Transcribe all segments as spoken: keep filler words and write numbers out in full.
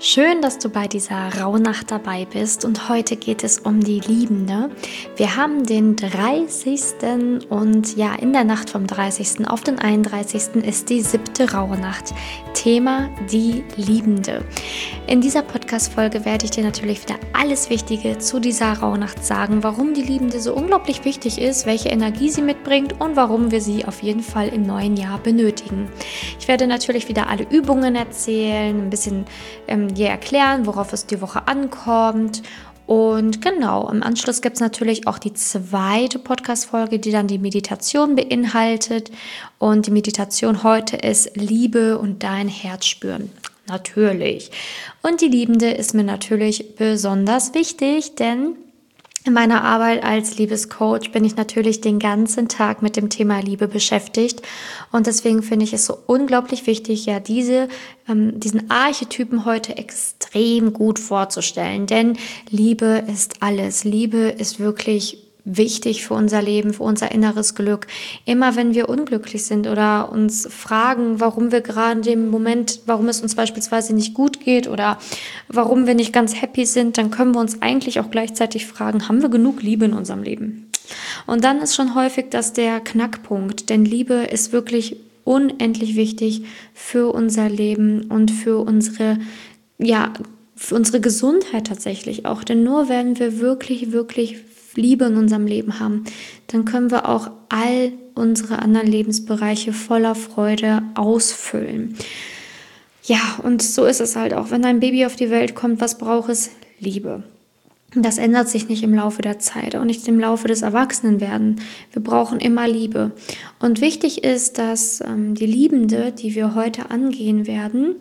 Schön, dass du bei dieser Rauhnacht dabei bist und heute geht es um die Liebende. Wir haben den dreißigsten und ja, in der Nacht vom dreißigsten auf den einunddreißigsten ist die siebte Rauhnacht. Thema die Liebende. In dieser Podcast-Folge werde ich dir natürlich wieder alles Wichtige zu dieser Rauhnacht sagen, warum die Liebende so unglaublich wichtig ist, welche Energie sie mitbringt und warum wir sie auf jeden Fall im neuen Jahr benötigen. Ich werde natürlich wieder alle Übungen erzählen, ein bisschen ähm, dir erklären, worauf es die Woche ankommt. Und genau, im Anschluss gibt es natürlich auch die zweite Podcast-Folge, die dann die Meditation beinhaltet. Und die Meditation heute ist Liebe und dein Herz spüren. Natürlich. Und die Liebende ist mir natürlich besonders wichtig, denn in meiner Arbeit als Liebescoach bin ich natürlich den ganzen Tag mit dem Thema Liebe beschäftigt und deswegen finde ich es so unglaublich wichtig, ja diese, ähm, diesen Archetypen heute extrem gut vorzustellen, denn Liebe ist alles. Liebe ist wirklich wichtig für unser Leben, für unser inneres Glück. Immer wenn wir unglücklich sind oder uns fragen, warum wir gerade in dem Moment, warum es uns beispielsweise nicht gut geht oder warum wir nicht ganz happy sind, dann können wir uns eigentlich auch gleichzeitig fragen, haben wir genug Liebe in unserem Leben? Und dann ist schon häufig das der Knackpunkt, denn Liebe ist wirklich unendlich wichtig für unser Leben und für unsere, ja, für unsere Gesundheit tatsächlich auch. Denn nur wenn wir wirklich, wirklich Liebe in unserem Leben haben, dann können wir auch all unsere anderen Lebensbereiche voller Freude ausfüllen. Ja, und so ist es halt auch. Wenn ein Baby auf die Welt kommt, was braucht es? Liebe. Das ändert sich nicht im Laufe der Zeit, auch nicht im Laufe des Erwachsenenwerdens. Wir brauchen immer Liebe. Und wichtig ist, dass ähm, die Liebende, die wir heute angehen werden,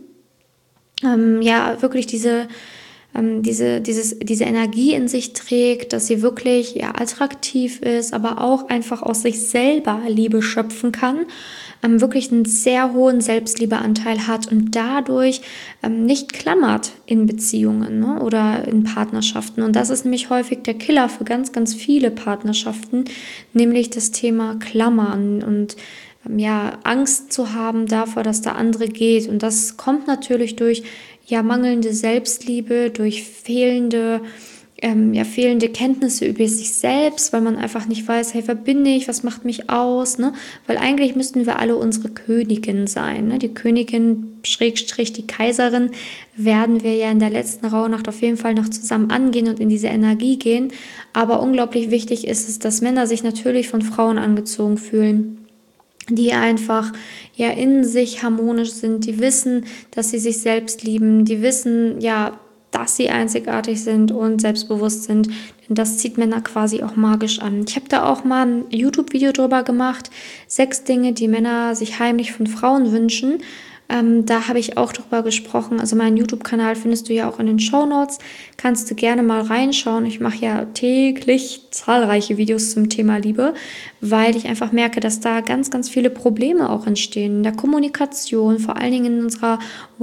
ähm, ja wirklich diese Diese, dieses, diese Energie in sich trägt, dass sie wirklich ja, attraktiv ist, aber auch einfach aus sich selber Liebe schöpfen kann, ähm, wirklich einen sehr hohen Selbstliebeanteil hat und dadurch ähm, nicht klammert in Beziehungen, ne, oder in Partnerschaften. Und das ist nämlich häufig der Killer für ganz, ganz viele Partnerschaften, nämlich das Thema Klammern und ja, Angst zu haben davor, dass der andere geht. Und das kommt natürlich durch ja, mangelnde Selbstliebe, durch fehlende, ähm, ja, fehlende Kenntnisse über sich selbst, weil man einfach nicht weiß, hey, wer bin ich, was macht mich aus, ne? Weil eigentlich müssten wir alle unsere Königin sein, ne? Die Königin, Schrägstrich, die Kaiserin, werden wir ja in der letzten Rauhnacht auf jeden Fall noch zusammen angehen und in diese Energie gehen. Aber unglaublich wichtig ist es, dass Männer sich natürlich von Frauen angezogen fühlen, die einfach ja in sich harmonisch sind, die wissen, dass sie sich selbst lieben, die wissen ja, dass sie einzigartig sind und selbstbewusst sind, denn das zieht Männer quasi auch magisch an. Ich habe da auch mal ein YouTube-Video drüber gemacht, sechs Dinge, die Männer sich heimlich von Frauen wünschen. Ähm, da habe ich auch drüber gesprochen, also meinen YouTube-Kanal findest du ja auch in den Shownotes, kannst du gerne mal reinschauen. Ich mache ja täglich zahlreiche Videos zum Thema Liebe, weil ich einfach merke, dass da ganz, ganz viele Probleme auch entstehen in der Kommunikation, vor allen Dingen in unserer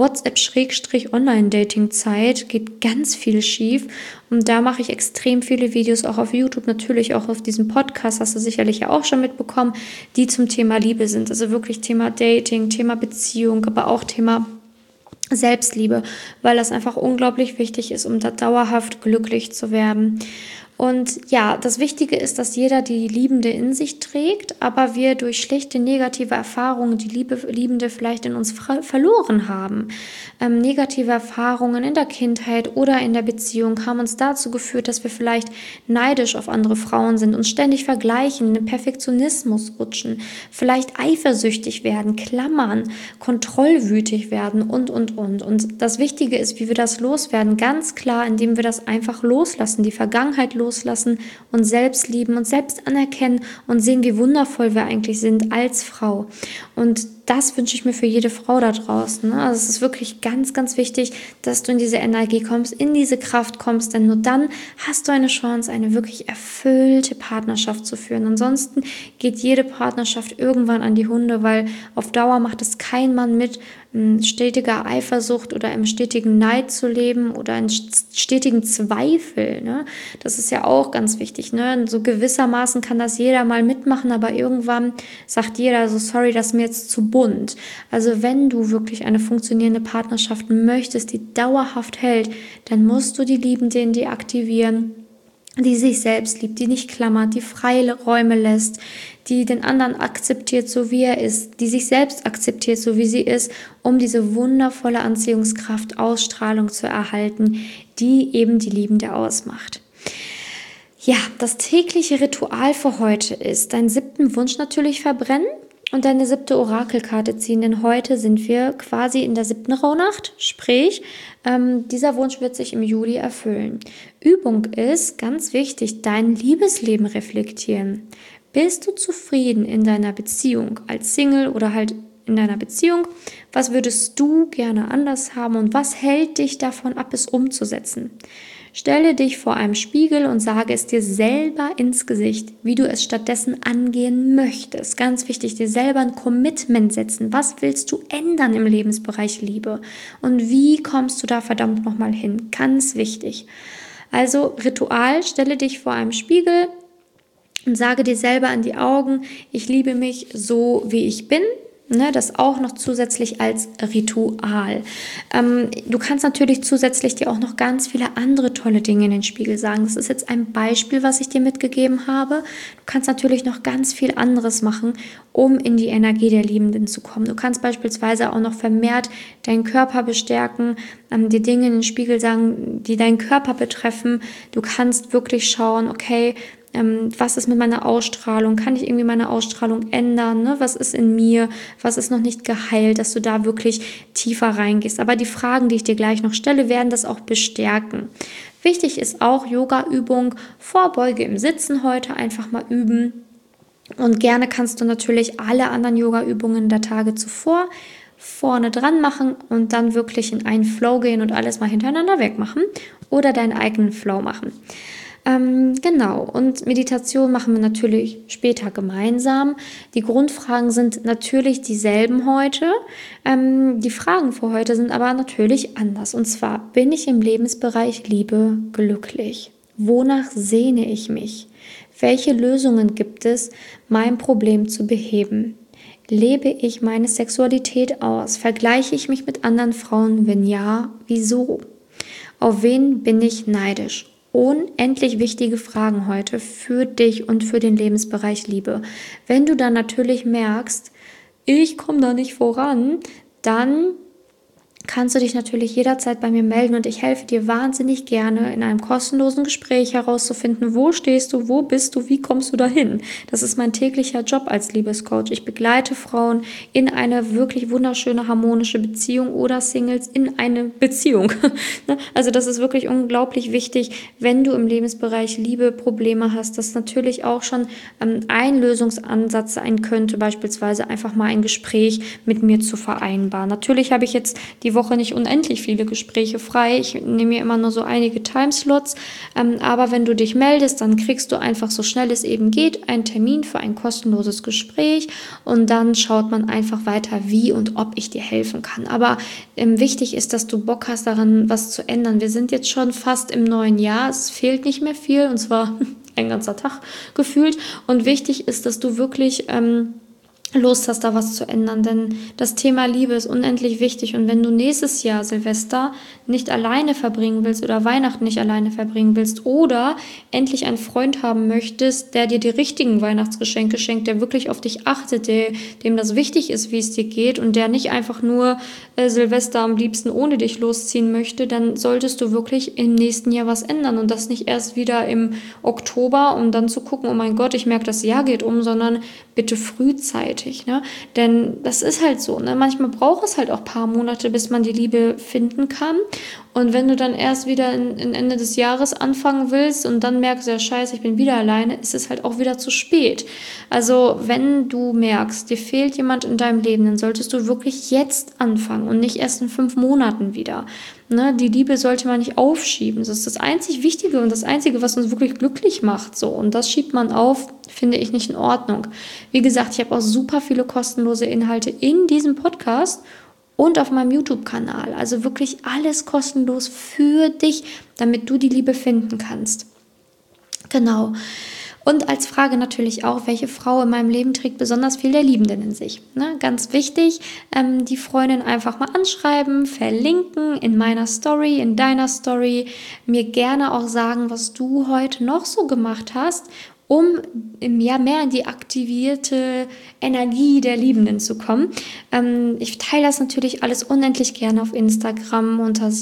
WhatsApp-Online-Dating-Zeit geht ganz viel schief und da mache ich extrem viele Videos, auch auf YouTube, natürlich auch auf diesem Podcast, hast du sicherlich ja auch schon mitbekommen, die zum Thema Liebe sind, also wirklich Thema Dating, Thema Beziehung, aber auch Thema Selbstliebe, weil das einfach unglaublich wichtig ist, um da dauerhaft glücklich zu werden. Und ja, das Wichtige ist, dass jeder die Liebende in sich trägt, aber wir durch schlechte negative Erfahrungen die Liebe, Liebende vielleicht in uns verloren haben. Ähm, negative Erfahrungen in der Kindheit oder in der Beziehung haben uns dazu geführt, dass wir vielleicht neidisch auf andere Frauen sind, uns ständig vergleichen, in den Perfektionismus rutschen, vielleicht eifersüchtig werden, klammern, kontrollwütig werden und, und, und. Und das Wichtige ist, wie wir das loswerden, ganz klar, indem wir das einfach loslassen, die Vergangenheit loslassen, loslassen und selbst lieben und selbst anerkennen und sehen, wie wundervoll wir eigentlich sind als Frau. Und das wünsche ich mir für jede Frau da draußen. Also es ist wirklich ganz, ganz wichtig, dass du in diese Energie kommst, in diese Kraft kommst, denn nur dann hast du eine Chance, eine wirklich erfüllte Partnerschaft zu führen. Ansonsten geht jede Partnerschaft irgendwann an die Hunde, weil auf Dauer macht es kein Mann mit, in stetiger Eifersucht oder im stetigen Neid zu leben oder in stetigen Zweifel. Ne? Das ist ja auch ganz wichtig. Ne? So gewissermaßen kann das jeder mal mitmachen, aber irgendwann sagt jeder so, sorry, das ist mir jetzt zu bunt. Also wenn du wirklich eine funktionierende Partnerschaft möchtest, die dauerhaft hält, dann musst du die Liebende in dir aktivieren, die sich selbst liebt, die nicht klammert, die freie Räume lässt, die den anderen akzeptiert, so wie er ist, die sich selbst akzeptiert, so wie sie ist, um diese wundervolle Anziehungskraft, Ausstrahlung zu erhalten, die eben die Liebende ausmacht. Ja, das tägliche Ritual für heute ist, deinen siebten Wunsch natürlich verbrennen und deine siebte Orakelkarte ziehen, denn heute sind wir quasi in der siebten Rauhnacht, sprich, ähm, dieser Wunsch wird sich im Juli erfüllen. Übung ist, ganz wichtig, dein Liebesleben reflektieren. Bist du zufrieden in deiner Beziehung als Single oder halt in deiner Beziehung? Was würdest du gerne anders haben und was hält dich davon ab, es umzusetzen? Stelle dich vor einem Spiegel und sage es dir selber ins Gesicht, wie du es stattdessen angehen möchtest. Ganz wichtig, dir selber ein Commitment setzen. Was willst du ändern im Lebensbereich Liebe? Und wie kommst du da verdammt nochmal hin? Ganz wichtig. Also Ritual, stelle dich vor einem Spiegel und sage dir selber in die Augen, ich liebe mich so, wie ich bin. Ne, das auch noch zusätzlich als Ritual. Ähm, du kannst natürlich zusätzlich dir auch noch ganz viele andere tolle Dinge in den Spiegel sagen. Das ist jetzt ein Beispiel, was ich dir mitgegeben habe. Du kannst natürlich noch ganz viel anderes machen, um in die Energie der Liebenden zu kommen. Du kannst beispielsweise auch noch vermehrt deinen Körper bestärken, ähm, dir Dinge in den Spiegel sagen, die deinen Körper betreffen. Du kannst wirklich schauen, okay, was ist mit meiner Ausstrahlung? Kann ich irgendwie meine Ausstrahlung ändern? Ne? Was ist in mir? Was ist noch nicht geheilt? Dass du da wirklich tiefer reingehst. Aber die Fragen, die ich dir gleich noch stelle, werden das auch bestärken. Wichtig ist auch Yoga-Übung, Vorbeuge im Sitzen heute einfach mal üben. Und gerne kannst du natürlich alle anderen Yoga-Übungen der Tage zuvor vorne dran machen und dann wirklich in einen Flow gehen und alles mal hintereinander wegmachen oder deinen eigenen Flow machen. Ähm, genau, und Meditation machen wir natürlich später gemeinsam. Die Grundfragen sind natürlich dieselben heute. Ähm, die Fragen für heute sind aber natürlich anders. Und zwar, bin ich im Lebensbereich Liebe glücklich? Wonach sehne ich mich? Welche Lösungen gibt es, mein Problem zu beheben? Lebe ich meine Sexualität aus? Vergleiche ich mich mit anderen Frauen? Wenn ja, wieso? Auf wen bin ich neidisch? Unendlich wichtige Fragen heute für dich und für den Lebensbereich Liebe. Wenn du dann natürlich merkst, ich komme da nicht voran, dann kannst du dich natürlich jederzeit bei mir melden und ich helfe dir wahnsinnig gerne in einem kostenlosen Gespräch herauszufinden, wo stehst du, wo bist du, wie kommst du dahin. Das ist mein täglicher Job als Liebescoach. Ich begleite Frauen in eine wirklich wunderschöne, harmonische Beziehung oder Singles in eine Beziehung. Also das ist wirklich unglaublich wichtig, wenn du im Lebensbereich Liebe Probleme hast, dass natürlich auch schon ein Lösungsansatz sein könnte, beispielsweise einfach mal ein Gespräch mit mir zu vereinbaren. Natürlich habe ich jetzt die Woche nicht unendlich viele Gespräche frei. Ich nehme mir immer nur so einige Timeslots. Ähm, aber wenn du dich meldest, dann kriegst du einfach so schnell es eben geht einen Termin für ein kostenloses Gespräch und dann schaut man einfach weiter, wie und ob ich dir helfen kann. Aber ähm, wichtig ist, dass du Bock hast, daran was zu ändern. Wir sind jetzt schon fast im neuen Jahr. Es fehlt nicht mehr viel und zwar ein ganzer Tag gefühlt. Und wichtig ist, dass du wirklich ähm, Lust hast, da was zu ändern, denn das Thema Liebe ist unendlich wichtig und wenn du nächstes Jahr Silvester nicht alleine verbringen willst oder Weihnachten nicht alleine verbringen willst oder endlich einen Freund haben möchtest, der dir die richtigen Weihnachtsgeschenke schenkt, der wirklich auf dich achtet, der, dem das wichtig ist, wie es dir geht und der nicht einfach nur äh, Silvester am liebsten ohne dich losziehen möchte, dann solltest du wirklich im nächsten Jahr was ändern und das nicht erst wieder im Oktober, um dann zu gucken, oh mein Gott, ich merke, das Jahr geht um, sondern bitte frühzeitig. Ne? Denn das ist halt so, ne? Manchmal braucht es halt auch ein paar Monate, bis man die Liebe finden kann. Und wenn du dann erst wieder in, in Ende des Jahres anfangen willst und dann merkst, ja scheiße, ich bin wieder alleine, ist es halt auch wieder zu spät. Also wenn du merkst, dir fehlt jemand in deinem Leben, dann solltest du wirklich jetzt anfangen und nicht erst in fünf Monaten wieder. Ne? Die Liebe sollte man nicht aufschieben. Das ist das einzig Wichtige und das Einzige, was uns wirklich glücklich macht. So. Und das schiebt man auf, finde ich nicht in Ordnung. Wie gesagt, ich habe auch super viele kostenlose Inhalte in diesem Podcast und auf meinem YouTube-Kanal. Also wirklich alles kostenlos für dich, damit du die Liebe finden kannst. Genau. Und als Frage natürlich auch, welche Frau in meinem Leben trägt besonders viel der Liebenden in sich? Ne? Ganz wichtig, ähm, die Freundin einfach mal anschreiben, verlinken in meiner Story, in deiner Story, mir gerne auch sagen, was du heute noch so gemacht hast, um ja, mehr in die aktivierte Energie der Liebenden zu kommen. Ähm, ich teile das natürlich alles unendlich gerne auf Instagram unter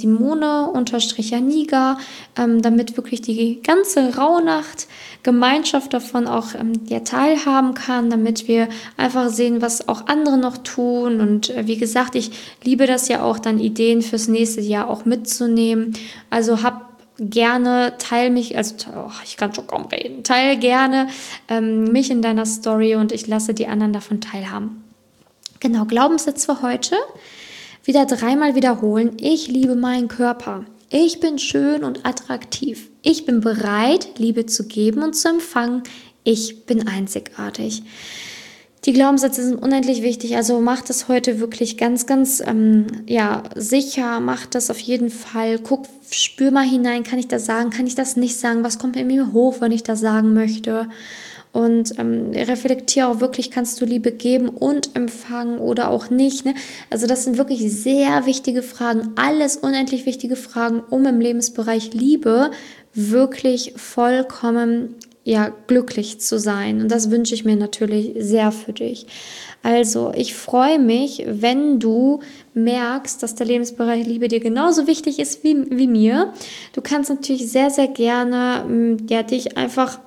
Simone-Janiga, ähm, damit wirklich die ganze Rauhnacht-Gemeinschaft davon auch ähm, ja, teilhaben kann, damit wir einfach sehen, was auch andere noch tun. Und äh, wie gesagt, ich liebe das ja auch, dann Ideen fürs nächste Jahr auch mitzunehmen. Also hab gerne, teil mich, also oh, ich kann schon kaum reden, teil gerne ähm, mich in deiner Story und ich lasse die anderen davon teilhaben. Genau, Glaubenssatz für heute, wieder dreimal wiederholen, ich liebe meinen Körper, ich bin schön und attraktiv, ich bin bereit, Liebe zu geben und zu empfangen, ich bin einzigartig. Die Glaubenssätze sind unendlich wichtig, also mach das heute wirklich ganz, ganz ähm, ja, sicher, mach das auf jeden Fall, guck, spür mal hinein, kann ich das sagen, kann ich das nicht sagen, was kommt in mir hoch, wenn ich das sagen möchte und ähm, reflektiere auch wirklich, kannst du Liebe geben und empfangen oder auch nicht, ne? Also das sind wirklich sehr wichtige Fragen, alles unendlich wichtige Fragen, um im Lebensbereich Liebe wirklich vollkommen ja, glücklich zu sein. Und das wünsche ich mir natürlich sehr für dich. Also, ich freue mich, wenn du merkst, dass der Lebensbereich Liebe dir genauso wichtig ist wie, wie mir. Du kannst natürlich sehr, sehr gerne ja, dich einfach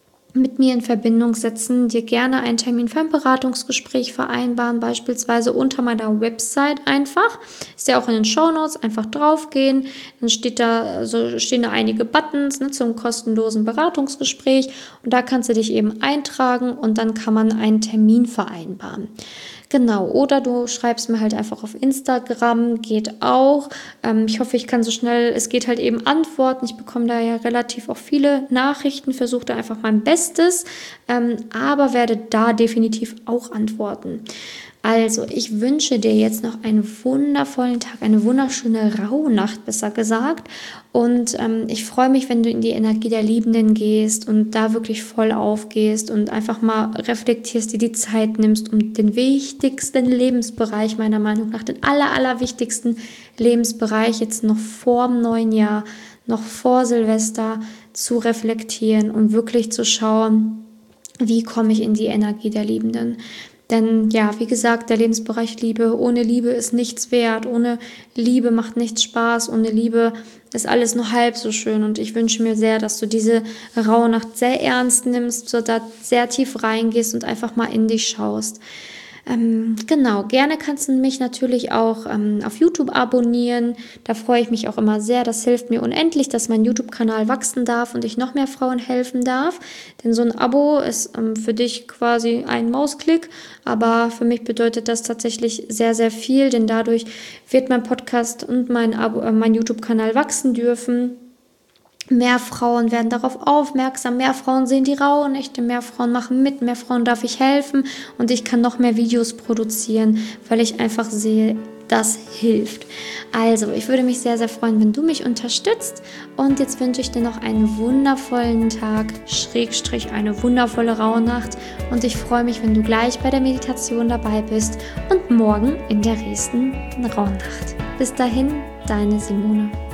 mit mir in Verbindung setzen, dir gerne einen Termin für ein Beratungsgespräch vereinbaren, beispielsweise unter meiner Website einfach. Ist ja auch in den Shownotes, einfach draufgehen. Dann steht da, also stehen da einige Buttons, ne, zum kostenlosen Beratungsgespräch und da kannst du dich eben eintragen und dann kann man einen Termin vereinbaren. Genau, oder du schreibst mir halt einfach auf Instagram, geht auch. Ähm, ich hoffe, ich kann so schnell, es geht halt eben antworten. Ich bekomme da ja relativ auch viele Nachrichten, versuche da einfach mein Bestes, ähm, aber werde da definitiv auch antworten. Also, ich wünsche dir jetzt noch einen wundervollen Tag, eine wunderschöne Rauhnacht, besser gesagt. Und ähm, ich freue mich, wenn du in die Energie der Liebenden gehst und da wirklich voll aufgehst und einfach mal reflektierst, dir die Zeit nimmst, um den wichtigsten Lebensbereich, meiner Meinung nach, den aller, allerwichtigsten Lebensbereich jetzt noch vor dem neuen Jahr, noch vor Silvester zu reflektieren und wirklich zu schauen, wie komme ich in die Energie der Liebenden. Denn ja, wie gesagt, der Lebensbereich Liebe, ohne Liebe ist nichts wert, ohne Liebe macht nichts Spaß, ohne Liebe ist alles nur halb so schön. Und ich wünsche mir sehr, dass du diese Rauhnacht sehr ernst nimmst, so da sehr tief reingehst und einfach mal in dich schaust. Ähm, genau, gerne kannst du mich natürlich auch ähm, auf YouTube abonnieren. Da freue ich mich auch immer sehr. Das hilft mir unendlich, dass mein YouTube-Kanal wachsen darf und ich noch mehr Frauen helfen darf. Denn so ein Abo ist ähm, für dich quasi ein Mausklick, aber für mich bedeutet das tatsächlich sehr, sehr viel, denn dadurch wird mein Podcast und mein, Abo, äh, mein YouTube-Kanal wachsen dürfen. Mehr Frauen werden darauf aufmerksam, mehr Frauen sehen die Rauhnächte, mehr Frauen machen mit, mehr Frauen darf ich helfen und ich kann noch mehr Videos produzieren, weil ich einfach sehe, das hilft. Also, ich würde mich sehr, sehr freuen, wenn du mich unterstützt und jetzt wünsche ich dir noch einen wundervollen Tag, Schrägstrich eine wundervolle Rauhnacht und ich freue mich, wenn du gleich bei der Meditation dabei bist und morgen in der nächsten Rauhnacht. Bis dahin, deine Simone.